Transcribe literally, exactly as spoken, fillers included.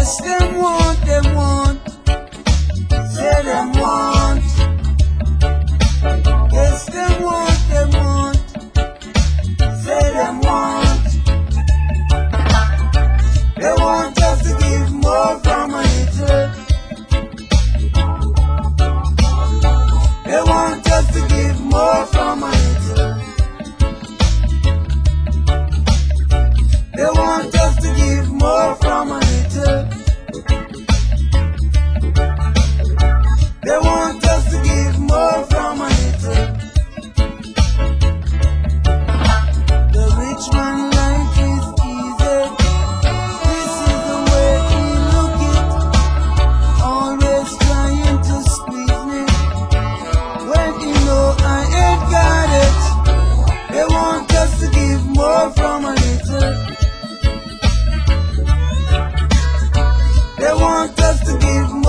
Yes, them want, them want. Say them want. Yes, them want, them want. Say them want. They want us to give more from a little. They want us to give more from a little. They want us to give more from a little. They want us to give more from a little. The rich man life is easy. This is the way he look it. Always trying to squeeze me when he know I ain't got it. They want us to give more from a little. They want us to give more.